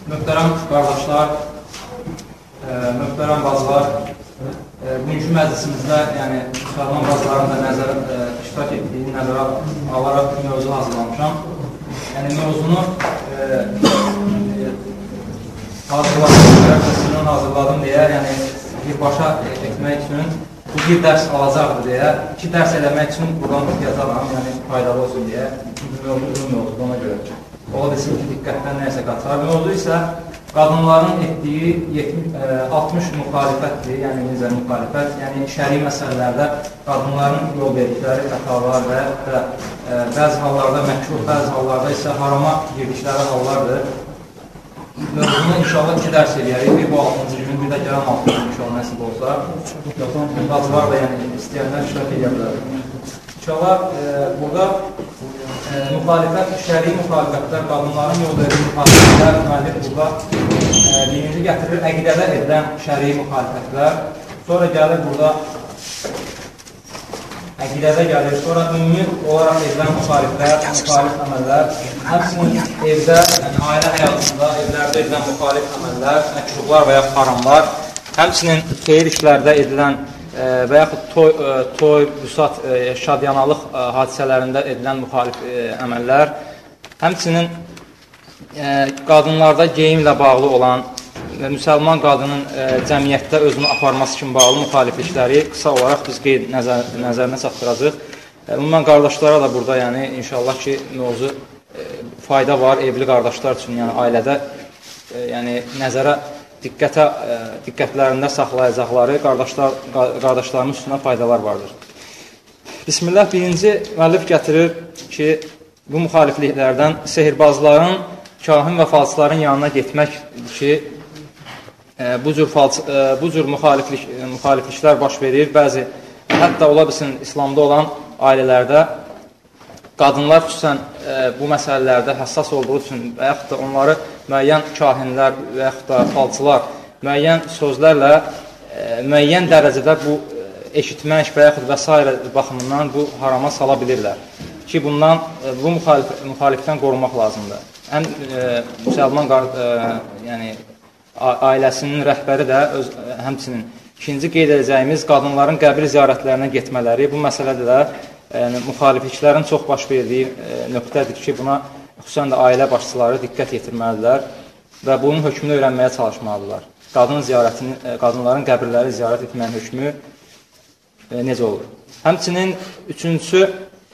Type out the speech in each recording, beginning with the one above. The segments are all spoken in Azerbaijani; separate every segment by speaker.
Speaker 1: Möhtərəm qardaşlar, möhtərəm bacılar, bugünkü məclisimizdə müsəlman bacıların da nəzərə iştirak etdiyi nəzərə alaraq bir mövzu hazırlamışam. Mövzunu hazırladım deyə, birbaşa etmək üçün bu bir dərs alacaqdır deyə, 2 dərs eləmək üçün buradan yazaram, faydalı olsun deyə. Mövzu uzun mövzudur, ona görə. Ola desin ki, diqqətdən nəyəsə qaçar. Mövzu isə qadınların etdiyi 60 müxalifətdir, necə müxalifət, şəri məsələlərdə qadınların yol verdikləri xətalar və bəzi hallarda məkruh, bəzi hallarda isə harama girdikləri hallardır. Mövzunu inşallah 2 dərs eləyərik. Bir bu 6-cı gün, bir də gələn 6-cı gün inşallah nəsib olsa. Bacılar da istəyənlər iştirak edə bilər. İnşallah burada müxalifət, şəri müxalifətlər, qadınların yol verdiyi müxalifətlər, müəllif burada birinci gətirir əqidədə edilən şəri müxalifətlər, sonra gəlir burada əqidədə gəlir, sonra ümumi olaraq edilən müxalifət, müxalif əməllər, həmçinin evdə, ailə həyatında, evlərdə edilən müxalif əməllər, məkruhlar və ya haramlar, həmçinin xeyir işlərdə edilən və yaxud toy, büsat, şadyanalıq hadisələrində edilən müxalif əməllər, həmçinin qadınlarda geyimlə bağlı olan və müsəlman qadının cəmiyyətdə özünü aparması kimi bağlı müxaliflikləri qısa olaraq biz nəzərinə çatdıracaq. Ümumən qardaşlara da burada inşallah ki, mövzu fayda var evli qardaşlar üçün, ailədə nəzərə diqqətlərində saxlayacaqları qardaşlarımız üstünə faydalar vardır. Bismillah, birinci müəllif gətirir ki, bu müxalifliklərdən sehirbazların, kahin və falçıların yanına getmək ki, bu cür müxalifliklər baş verir. Bəzi, hətta ola bilsin, İslamda olan ailələrdə qadınlar xüsusən bu məsələlərdə həssas olduğu üçün və yaxud da onları müəyyən kahinlər və yaxud da falçılar müəyyən sözlərlə müəyyən dərəcədə bu eşitmək və yaxud və s. baxımından bu harama sala bilirlər. Ki, bundan, bu müxalifdən qorunmaq lazımdır. Ən müsəlman ailəsinin rəhbəri də həmçinin ikinci qeyd edəcəyimiz qadınların qəbir ziyarətlərinə getmələri, bu məsələdə də müxalifliklərin çox baş verdiyi nöqtədir ki, buna xüsusən də ailə başçıları diqqət yetirməlidirlər və bunun hökmünü öyrənməyə çalışmalıdırlar. Qadınların qəbirləri ziyarət etməyin hökmü necə olur? Həmçinin üçüncüsü,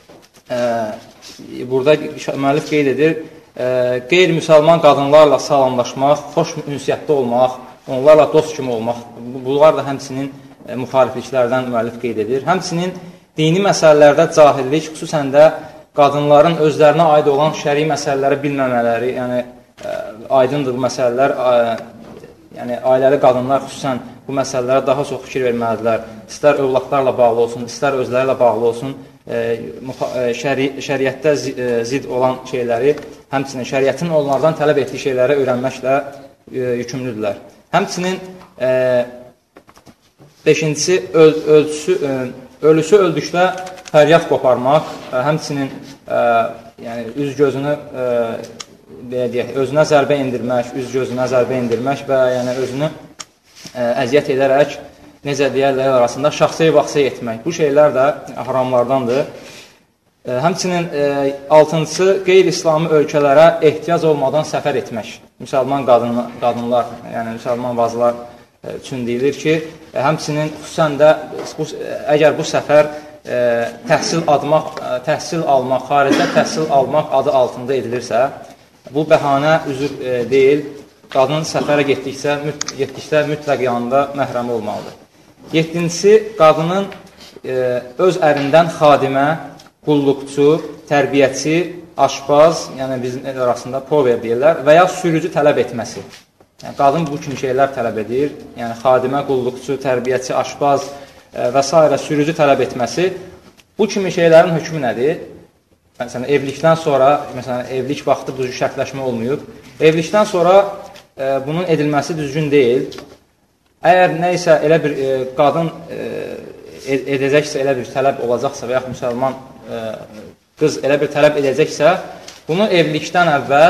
Speaker 1: burada müəllif qeyd edir, qeyri-müsəlman qadınlarla salamlaşmaq, xoş ünsiyyətdə olmaq, onlarla dost kimi olmaq, bunlar da həmçinin müxalifliklərdən müəllif qeyd edir. Həmçinin dini məsələlərdə cahillik, xüsusən də qadınların özlərinə aid olan şəri məsələləri bilməmələri, aydındır bu məsələlər, ailəli qadınlar xüsusən bu məsələlərə daha çox fikir verməlidirlər. İstər övladlarla bağlı olsun, istər özləri ilə bağlı olsun, şəriətdə zid olan şeyləri, həmçinin şəriətin onlardan tələb etdiyi şeyləri öyrənməklə yükümlüdürlər. Həmçinin beşincisi, ölüsü öldükdə fəryad qoparmaq, həmçinin üz-gözünü özünə zərbə indirmək, üz-gözünə zərbə indirmək və özünü əziyyət edərək, necə deyərlər arasında şəxsiyə etmək. Bu şeylər də haramlardandır. Həmçinin altıncısı, qeyri-İslami ölkələrə ehtiyac olmadan səfər etmək. Müsəlman qadınlar, müsəlman bacılar üçün deyilir ki, həmçinin xüsusən də əgər bu səfər təhsil almaq, xaricdə təhsil almaq adı altında edilirsə, bu bəhanə üzr deyil, qadın səfərə getdikdə mütləq yanında məhrəmi olmalıdır. 7-ci, qadının öz ərindən xadimə, qulluqçu, tərbiyəçi, aşpaz, bizim arasında pover deyirlər və ya sürücü tələb etməsi. Qadın bu kimi şeylər tələb edir, xadimə, qulluqçu, tərbiyəçi, aşpaz və s. sürücü tələb etməsi. Bu kimi şeylərin hökmü nədir? Məsələn, evlilikdən sonra, evlilik vaxtı bu şərtləşmə olmayıb. Evlilikdən sonra bunun edilməsi düzgün deyil. Əgər nə isə elə bir qadın edəcəksə, elə bir tələb olacaqsa və yaxud müsəlman qız elə bir tələb edəcəksə, bunu evlilikdən əvvəl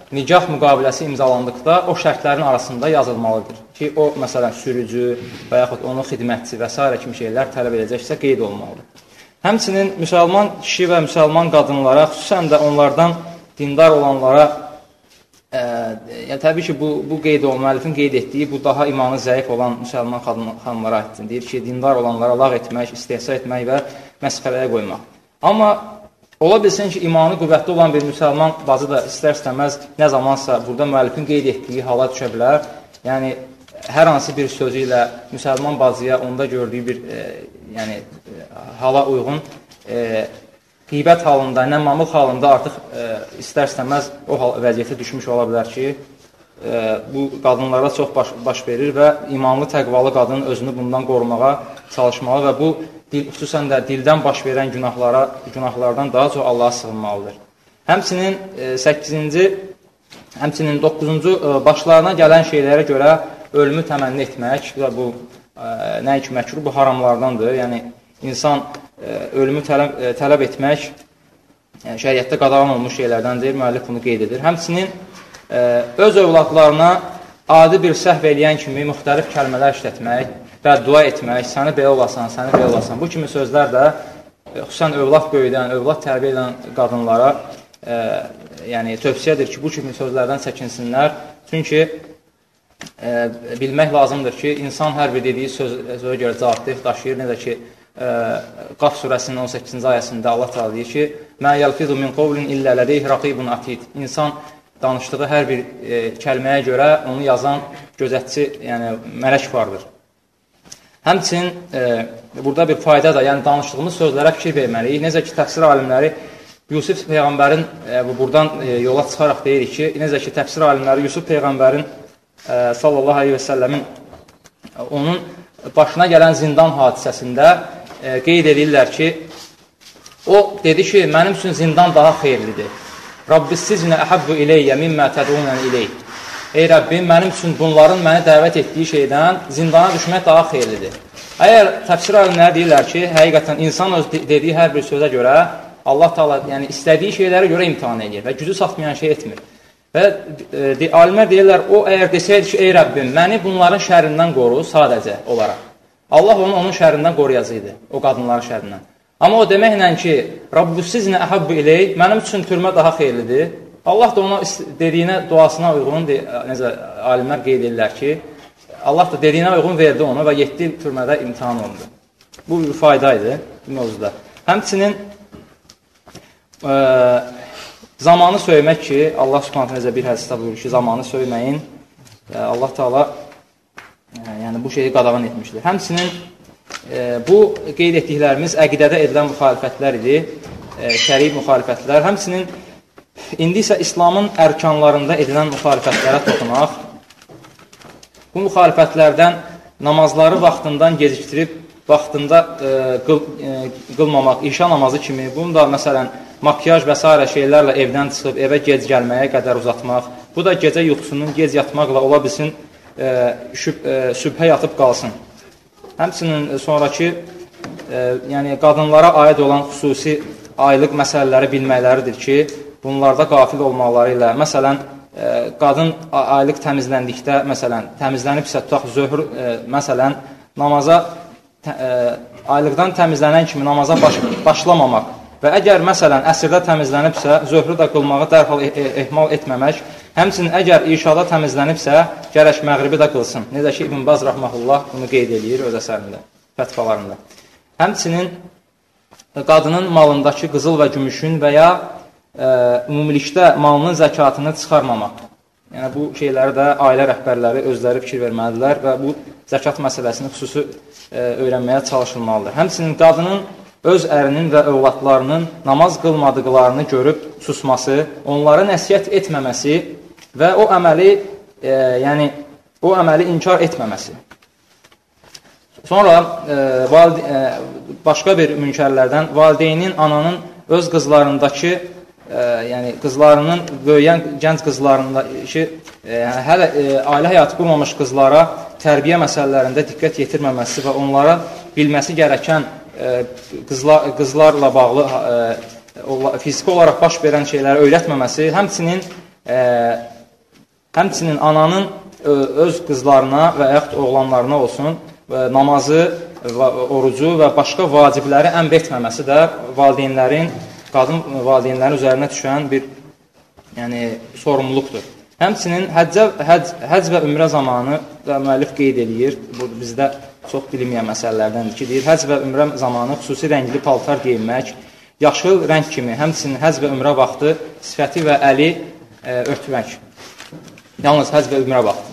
Speaker 1: nikah müqaviləsi imzalandıqda o şərtlərin arasında yazılmalıdır ki, o, məsələn, sürücü və yaxud onun xidmətçi və s. kimi şeylər tələb edəcəksə qeyd olunmalıdır. Həmçinin müsəlman kişi və müsəlman qadınlara, xüsusən də onlardan dindar olanlara, yəni təbii ki, bu qeyd olunmalı, müəllifin qeyd etdiyi, bu daha imanı zəif olan müsəlman xanımlara aiddir. Deyir ki, dindar olanlara lağ etmək, istehza etmək və məsxərəyə qoymaq. Amma ola bilsin ki, imanı qüvvətli olan bir müsəlman bacı da istər-istəməz nə zamansa burada müəllifin qeyd etdiyi hala düşə bilər. Yəni, hər hansı bir sözü ilə müsəlman bacıya onda gördüyü bir hala uyğun qeybət halında, nəmmamlıq halında artıq istər-istəməz o vəziyyətə düşmüş ola bilər ki, bu qadınlara çox baş verir və imanlı, təqvalı qadın özünü bundan qorumağa çalışmalı və bu xüsusən də dildən baş verən günahlardan daha çox Allaha sığınmalıdır. Həmçinin 9-cu başlarına gələn şeylərə görə ölümü təmənni etmək, bu nə ki məkruh, bu haramlardandır. Yəni, insan ölümü tələb etmək şəriətdə qadağan olmuş şeylərdəndir, müəllif bunu qeyd edir. Həmçinin öz övladlarına adi bir səhv eləyən kimi müxtəlif kəlmələr işlətmək, bəddua etmək, səni belə olasan, səni belə olasan. Bu kimi sözlər də xüsusən övlad böyüdən, övlad tərbiyə edən qadınlara tövsiyədir ki, bu kimi sözlərdən çəkinsinlər. Çünki bilmək lazımdır ki, insan hər bir dediyi sözə görə cavabdeh daşıyır. Necə ki, Qaf surəsinin 18-ci ayəsində Allah təala deyir ki, "Mə yəlfizu min qawlin illə ladeyhi raqibun atid." İnsan danışdığı hər bir kəlməyə görə onu yazan gözətçi, yəni mələk vardır. Həmçinin burada bir fayda da, yəni danışdığımız sözlərə fikir verməliyik. Necə ki, təfsir alimləri Yusuf Peyğəmbərin, buradan yola çıxaraq deyirik ki, necə ki, təfsir alimləri Yusuf Peyğəmbərin sallallahu aleyhi və səlləmin onun başına gələn zindan hadisəsində qeyd edirlər ki, o dedi ki, mənim üçün zindan daha xeyirlidir. Rabbis sizinə əhəbbu iləyyə mimmə tədunən iləyh. Ey Rəbbim, mənim üçün bunların məni dəvət etdiyi şeydən zindana düşmək daha xeyirlidir. Əgər təfsir alimləri deyirlər ki, həqiqətən insan öz dediyi hər bir sözə görə Allah Taala yəni istədiyi şeylərə görə imtahan edir və gücü çatmayan şey etmir. Və alimlər deyirlər, o əgər desəydi ki, ey Rəbbim, məni bunların şərrindən qoru sadəcə olaraq. Allah onun şərrindən qoruyacaqdı, o qadınların şərrindən. Amma o deməklə ki, Rabbus sizinə əhəbbu iləyh, mənim üçün türmə daha xeyirlidir. Allah da ona dediyinə, duasına uyğun, necə alimlər qeyd edirlər ki, Allah da dediyinə uyğun verdi onu və 7 il türmədə imtihan olundu. Bu bir faydaydı bu mövzuda. Həmçinin zamanı söymək ki, Allah Subhanahu necə bir hədisdə buyurur ki, zamanı söyməyin. Allah Taala yəni bu şeyi qadağan etmişdir. Həmçinin bu qeyd etdiklərimiz əqidədə edilən müxalifətlər idi, şəri müxalifətlər. Həmçinin indi isə İslamın ərkanlarında edilən müxalifətlərə toxunaq. Bu müxalifətlərdən namazları vaxtından gecikdirib, vaxtında qılmamaq, işa namazı kimi, bunu da məsələn, makyaj və s. şeylərlə evdən çıxıb, evə gec gəlməyə qədər uzatmaq, bu da gecə yuxusunun gec yatmaqla ola bilsin, sübhə yatıb qalsın. Həmçinin sonraki, yəni qadınlara aid olan xüsusi aylıq məsələləri bilməkləridir ki, bunlarda qafil olmaları ilə, məsələn, qadın aylıq təmizləndikdə, məsələn, təmizlənibsə, tutaq, zöhr, məsələn, namaza, aylıqdan təmizlənən kimi namaza başlamamaq və əgər, məsələn, əsrdə təmizlənibsə, zöhrü də qılmağı dərhal ehmal etməmək, həmçinin əgər işada təmizlənibsə, gərək məğribi də qılsın. Necə ki, İbn Baz Rahməhullah bunu qeyd edir öz əsərində, fətvalarında. Həmçinin qadının malındakı qızıl və gümüşün və ya ümumilikdə malının zəkatını çıxarmamaq. Yəni, bu şeyləri də ailə rəhbərləri özləri fikir verməlidirlər və bu zəkat məsələsini xüsusi öyrənməyə çalışılmalıdır. Həmçinin qadının öz ərinin və övladlarının namaz qılmadıqlarını görüb susması, onlara nəsihət etməməsi və o əməli inkar etməməsi. Sonra başqa bir münkərlərdən valideynin, ananın öz qızlarındakı, yəni qızlarının, böyüyən gənc qızlarındakı, hələ ailə həyatı qurmamış qızlara tərbiyə məsələlərində diqqət yetirməməsi və onlara bilməsi gərəkən qızlarla bağlı fiziki olaraq baş verən şeyləri öyrətməməsi, həmçinin həmçinin ananın öz qızlarına və yaxud oğlanlarına olsun namazı, orucu və başqa vacibləri əmr etməməsi də qadın valideynlərin üzərinə düşən bir sorumluluqdur. Həmçinin həcc və ümrə zamanı da müəllif qeyd edir, bu bizdə çox bilinməyən məsələlərdəndir ki, deyir, həcc və ümrə zamanı xüsusi rəngli paltar geyinmək, yaşıl rəng kimi, həmçinin həcc və ümrə vaxtı sifəti və əli örtmək. Yalnız həcc və ümrə vaxtı.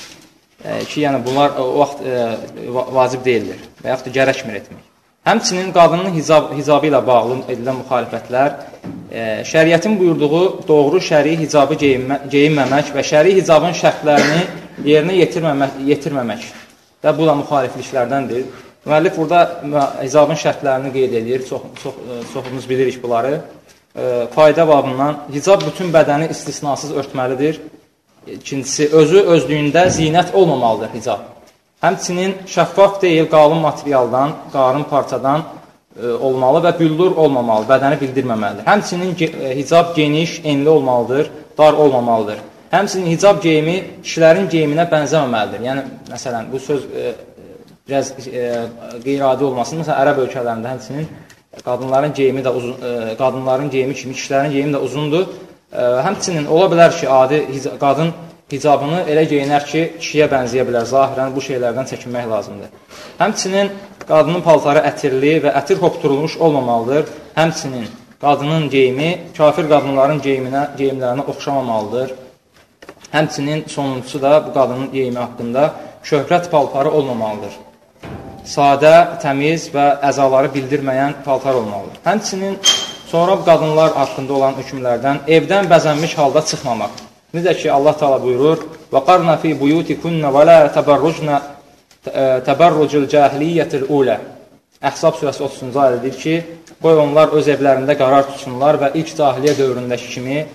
Speaker 1: Ki, yəni bunlar o vaxt vacib deyildir və yaxud da gərəkmir etmək. Həmçinin qadının hicabı ilə bağlı edilən müxalifətlər, şəriətin buyurduğu doğru şəri hicabı geyinməmək və şəri hicabın şərtlərini yerinə yetirməmək və bu da müxalifliklərdəndir. Müəllif burada hicabın şərtlərini qeyd edir, çoxumuz bilirik bunları. Fayda babından hicab bütün bədəni istisnasız örtməlidir. İkincisi, özlüyündə zinət olmamalıdır hicab. Həmçinin şəffaf deyil, qalın materialdan, qarın parçadan olmalı və büllur olmamalı, bədəni bildirməməlidir. Həmçinin hicab geniş, enli olmalıdır, dar olmamalıdır. Həmçinin hicab geyimi kişilərin geyiminə bənzəməməlidir. Yəni, məsələn, bu söz biraz qeyri-adi olmasın. Məsələn, ərəb ölkələrində həmçinin qadınların geyimi də qadınların geyimi kimi kişilərin geyimi də uzundur. Həmçinin ola bilər ki, qadın hicabını elə geyinər ki, kişiyə bənzəyə bilər. Zahirən bu şeylərdən çəkinmək lazımdır. Həmçinin qadının paltarı ətirli və ətir hopturulmuş olmamalıdır. Həmçinin qadının geyimi kafir qadınların geyimlərinə oxşamamalıdır. Həmçinin sonuncusu da bu qadının geyimi haqqında şöhrət paltarı olmamalıdır. Sadə, təmiz və əzaları bildirməyən paltar olmalıdır. Həmçinin sonra bu qadınlar haqqında olan hökmlərdən evdən bəzənmiş halda çıxmamaq. Necə ki, Allah Teala buyurur: "Və-qarna fi buyutikunna və la tabarrujna tabarrucul cahiliyyətil ula." Əhzab surəsi 30-cu ayədə deyir ki, qoy onlar öz evlərində qərar tutsunlar və ilk cahiliyyə dövründəki kimi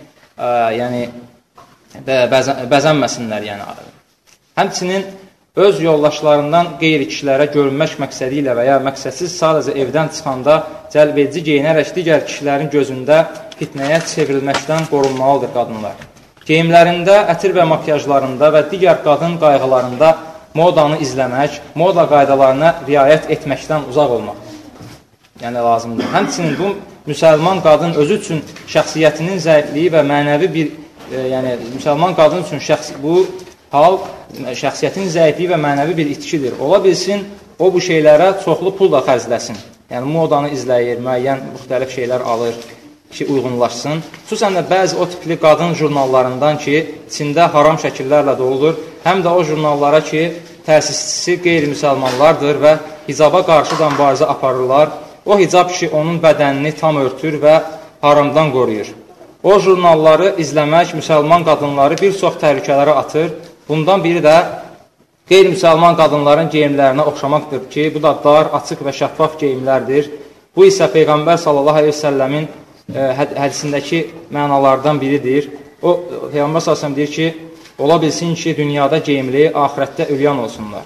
Speaker 1: bəzənməsinlər. Həmçinin öz yoldaşlarından qeyri-kişilərə görünmək məqsədi ilə və ya məqsədsiz sadəcə evdən çıxanda cəlbedici geyinərək digər kişilərin gözündə fitnəyə çevrilməkdən qorunmalıdır qadınlar. Geyimlərində, ətir və makyajlarında və digər qadın qayğılarında modanı izləmək, moda qaydalarına riayət etməkdən uzaq olmaq lazımdır. Həmçinin bu, müsəlman qadın özü üçün şəxsiyyətinin zəifliyi və mənəvi bir, müsəlman qadın üçün bu hal şəxsiyyətinin zəifliyi və mənəvi bir itkidir. Ola bilsin, o bu şeylərə çoxlu pul da xərcləsin. Yəni, modanı izləyir, müəyyən müxtəlif şeylər alır ki, uyğunlaşsın. Xüsusən də bəzi o tipli qadın jurnallarından ki, içində haram şəkillərlə doludur, həm də o jurnallara ki, təsisçisi qeyri-müsəlmanlardır və hicaba qarşı da mübarizə aparırlar. O hicab ki, onun bədənini tam örtür və haramdan qoruyur. O jurnalları izləmək müsəlman qadınları bir çox təhlükələrə atır. Bundan biri də qeyri-müsəlman qadınların geyimlərinə oxşamaqdır ki, bu da dar, açıq və şəffaf geyimlərdir. Bu isə Peyğəmbər sallallahu aleyhi ve səlləmin hədisindəki mənalardan biridir. O, Peyğəmbər sallallahu deyir ki, ola bilsin ki, dünyada geyimli, ahirətdə ülyan olsunlar.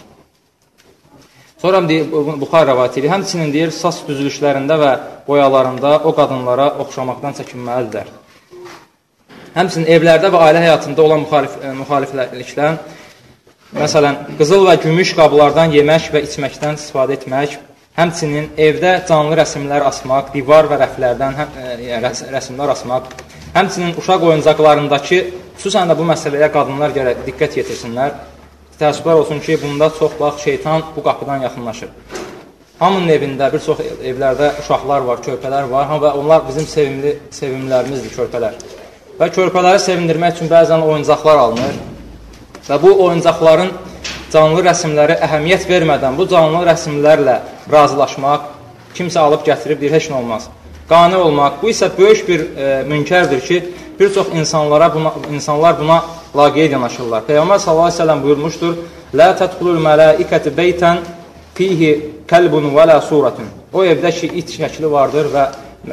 Speaker 1: Sonra Buxari rəvayət edir. Həmçinin deyir, saç düzülüşlərində və boyalarında o qadınlara oxşamaqdan çəkinməlidirlər. Həmçinin evlərdə və ailə həyatında olan müxaliflikdən, məsələn, qızıl və gümüş qablardan yemək və içməkdən istifadə etmək, həmçinin evdə canlı rəsmlər asmaq, divar və rəflərdən rəsmlər asmaq, həmçinin uşaq oyuncaqlarındakı, xüsusən də bu məsələyə qadınlar gərək diqqət yetirsinlər. Təəssüflər olsun ki, bunda çox vaxt şeytan bu qapıdan yaxınlaşır. Hamının evində, bir çox evlərdə uşaqlar var, körpələr var və onlar bizim sevimlilərimizdir, körpələr. Və körpələri sevindirmək üçün bəzən oyuncaqlar alınır və bu oyuncaqların canlı rəsmləri əhəmiyyət vermədən bu canlı rəsmlərlə razılaşmaq, kimsə alıb gətirib deyir, heç nə olmaz. Qane olmaq, bu isə böyük bir münkərdir ki, bir çox insanlar buna laqeyd yanaşırlar. Peyğəmbər sallallahu əleyhi və səlləm buyurmuşdur: "Lə tədxulul mələikətü beytən fihi kəlbun və la suratun." O evdə ki, it şəkli vardır və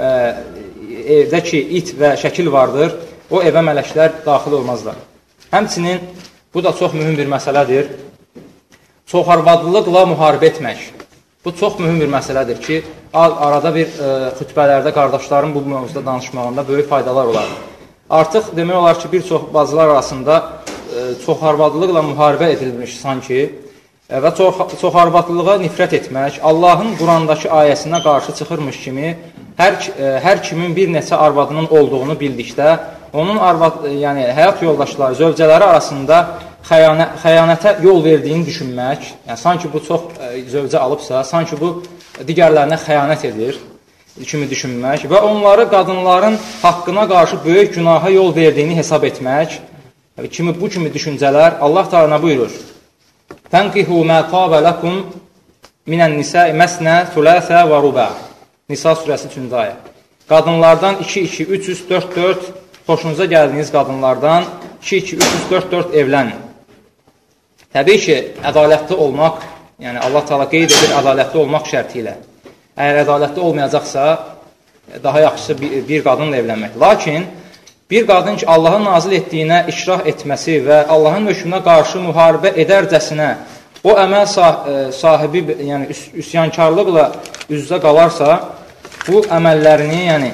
Speaker 1: evdə ki, it və şəkil vardır, o evə mələklər daxil olmazlar. Həmçinin bu da çox mühüm bir məsələdir. Çoxarvadlılıqla müharibə etmək. Bu çox mühüm bir məsələdir ki, arada bir xütbələrdə qardaşların bu mövzuda danışmağında böyük faydalar olar. artıq demək olar ki, bir çox bacılar arasında çoxarvadılıqla müharibə edilmiş sanki və çoxarvadılığa nifrət etmək, Allahın Qurandakı ayəsinə qarşı çıxırmış kimi hər kimin bir neçə arvadının olduğunu bildikdə, onun yəni həyat yoldaşları, zövcələri arasında xəyanətə yol verdiyini düşünmək, yəni sanki bu çox zövcə alıbsa, sanki bu digərlərinə xəyanət edir kimi düşünmək və onları qadınların haqqına qarşı böyük günaha yol verdiyini hesab etmək kimi bu kimi düşüncələr Allah Teala buyurur. Fənqihu mə tabə ləkum minən-nisəi məsnə, thuləsə və rubə. Nisa surəsi 3-cü ayə. Qadınlardan 2-2, 3-3, 4-4, xoşunuza gəldiyiniz qadınlardan 2-2, 3-3, 4-4 evlənin. Təbii ki, ədalətli olmaq, yəni Allah Teala qeyd edir ədalətli olmaq şərti ilə. Əgər ədalətli olmayacaqsa, daha yaxşısı bir qadınla evlənmək. Lakin, bir qadın ki, Allahın nazil etdiyinə işrah etməsi və Allahın hökmünə qarşı müharibə edərcəsinə o əməl sahibi, yəni üsyankarlıqla üz-üzə qalarsa, bu əməllərini, yəni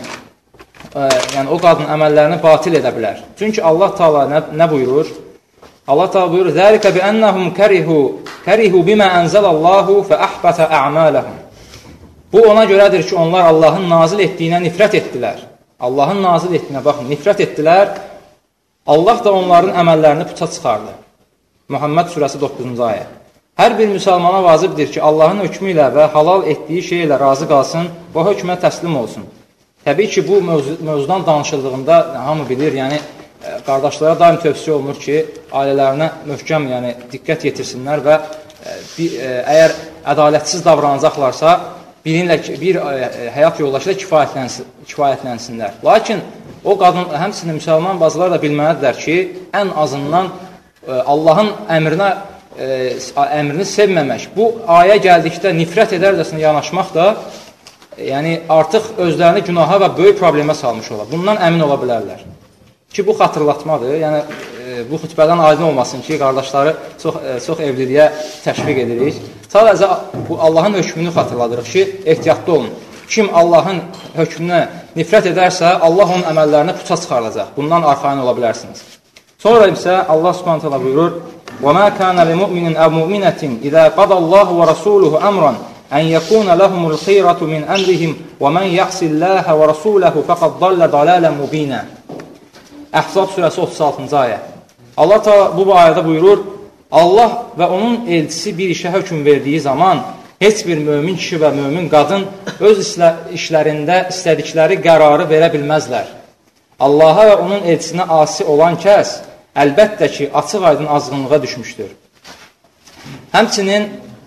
Speaker 1: o qadın əməllərini batil edə bilər. Çünki Allah Teala nə buyurur? Allah Teala buyurur: "Zəlikə bi'annahum karihu bima anzalallahu fa ahbata a'malahum." Bu ona görədir ki, onlar Allahın nazil etdiyinə nifrət etdilər. Allahın nazil etdiyinə baxın, nifrət etdilər. Allah da onların əməllərini puça çıxardı. Muhammed surəsi 9-cu ayə. Hər bir müsəlmana vacibdir ki, Allahın hökmü ilə və halal etdiyi şey ilə razı qalsın, bu hökmə təslim olsun. Təbii ki, bu mövzudan danışıldığında hamı bilir, yəni qardaşlara daim tövsiyə olunur ki, ailələrinə möhkəm, yəni diqqət yetirsinlər və əgər ədalətsiz davranacaqlarsa, bir həyat yoldaşı ilə kifayətlənsinlər. Lakin o qadın, həmçinin müsəlman bacılar da bilməlidirlər ki, ən azından Allahın əmrini sevməmək, bu ayə gəldikdə nifrət edərcəsinə yanaşmaq da, yəni artıq özlərini günaha və böyük problemə salmış olar. Bundan əmin ola bilərlər. Ki, bu xatırlatmadır. Yəni, bu xütbədən aydın olmasın ki, qardaşları çox evliliyə təşviq edirik. Sadəcə, bu Allahın hökmünü xatırladırıq ki, ehtiyatlı olun. Kim Allahın hökmünə nifrət edərsə, Allah onun əməllərini puça çıxaracaq. Bundan arxayın ola bilərsiniz. Sonra isə Allah Subhanahu taala buyurur: "Və mə kana limu'minin əv mu'minatin izə qadallahu və rasuluhu əmran an yakuna lahumul xeyratu min əmrihim və men ya'sillaha və rasulahu faqad dalla dalalan mubina." Əhzab surəsi 36-cı ayə. Allah bu ayədə buyurur: Allah və onun elçisi bir işə hökm verdiyi zaman heç bir mömin kişi və mömin qadın öz işlərində istədikləri qərarı verə bilməzlər. Allaha və onun elçisinə asi olan kəs əlbəttə ki, açıq-aydın azğınlığa düşmüşdür. Həmçinin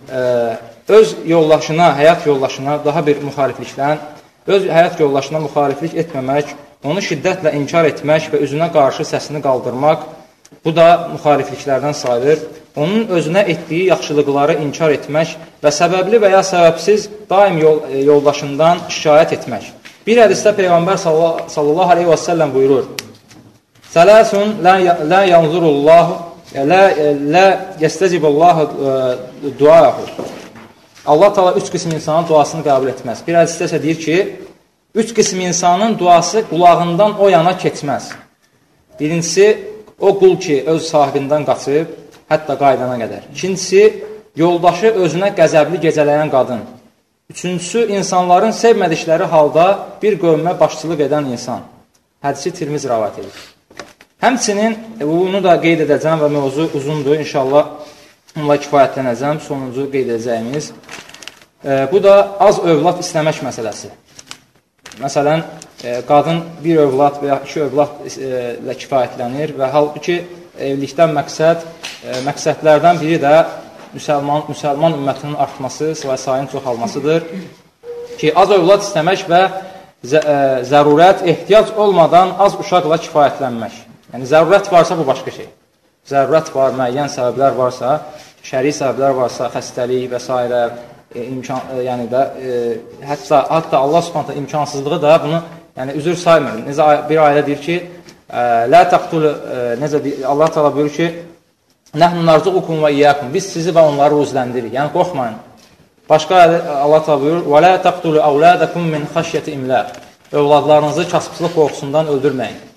Speaker 1: öz yoldaşına, həyat yoldaşına daha bir müxaliflikdən, öz həyat yoldaşına müxaliflik etməmək, onu şiddətlə inkar etmək və üzünə qarşı səsini qaldırmaq, bu da müxalifliklərdən sayılır. Onun özünə etdiyi yaxşılıqları inkar etmək və səbəbli və ya səbəbsiz daim yoldaşından şikayət etmək. Bir hədisdə Peyğəmbər sallallahu aleyhi və səlləm buyurur: "Sələsun la yanzurullahu, la yestəcibullahu duahu." Allah Teala 3 qism insanın duasını qəbul etməz. Bir hədisdə isə deyir ki, 3 qism insanın duası qulağından o yana keçməz. Birincisi, o qul ki, öz sahibindən qaçıb, hətta qaydana qədər. İkincisi, yoldaşı özünə qəzəbli gecələyən qadın. Üçüncüsü, insanların sevmədikləri halda bir qövmə başçılıq edən insan. Hədisi Tirmizi rəvayət edir. Həmçinin, bunu da qeyd edəcəm və mövzu uzundur, inşallah onunla kifayətlənəcəm, sonuncu qeyd edəcəyimiz. Bu da az övlad istəmək məsələsi. Məsələn, qadın bir övlad və ya 2 övladla kifayətlənir və halbuki evlilikdən məqsədlərdən biri də müsəlman ümmətinin artması və sayın çoxalmasıdır ki, az övlad istəmək və zərurət, ehtiyac olmadan az uşaqla kifayətlənmək. Yəni, zərurət varsa, bu başqa şey. Zərurət var, müəyyən səbəblər varsa, şəri səbəblər varsa, xəstəlik və s. Yəni də, hətta Allah Subhanahu imkansızlığı da bunu üzr saymır. Necə bir ayədə deyir ki, la taqtulu, necə Allah Teala buyurur ki, nəhnu narzuqukum və iyyakum, biz sizi və onları ruzləndirik. Yəni qorxmayın. Başqa ayədə Allah Teala buyurur: və la taqtulu auladakum min xəşyəti imlaq. Övladlarınızı kasıbçılıq qorxusundan öldürməyin.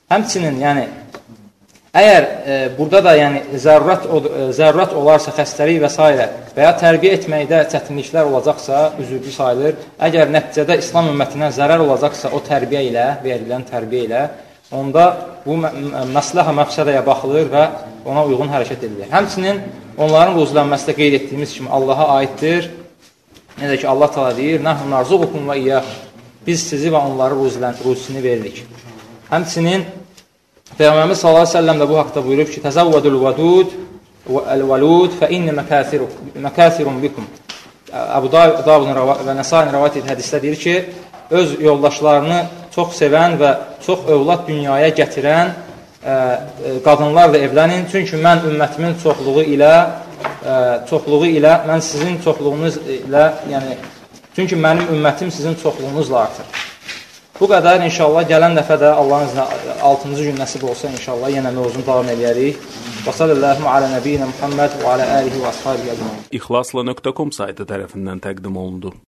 Speaker 1: Həmçinin, yəni, əgər burada da yəni, zərurət olarsa xəstəlik və s. və ya tərbiyə etməkdə çətinliklər olacaqsa, üzürlü sayılır. Əgər nəticədə İslam ümmətinə zərər olacaqsa o tərbiyə ilə, verilən tərbiyə ilə, onda bu məsləhə məfsədəyə baxılır və ona uyğun hərəkət edilir. Həmçinin onların ruzlənməsi də qeyd etdiyimiz kimi Allaha aiddir. Necə ki, Allah təala deyir: "Nəhnu narzuqukum və iyyahum." Biz sizi və onları ruzisini veririk. Həmçinin Peyğəmbərimiz sallallahu əleyhi və səlləm də bu haqqda buyurub ki: "Təzəvvədul vədud vəl-vəlud fə inni məkasirun bikum." Əbu Davudun və Nəsai'nin rivayət etdiyi hədisdə deyir ki, öz yoldaşlarını çox sevən və çox övlad dünyaya gətirən qadınlarla evlənin. Çünki mən ümmətimin çoxluğu ilə mən sizin çoxluğunuz ilə, yəni çünki mənim ümmətim sizin çoxluğunuzla artır. Bu qədər inşallah gələn dəfə də Allahın izni 6-cı gün nəsib olsa inşallah yenə mövzunu davam edərik. Və sallallahu alə nəbiyyinə Muhammed və alə alihi və ashabihi əcmaîn.
Speaker 2: İxlasla.com saytı tərəfindən təqdim olundu.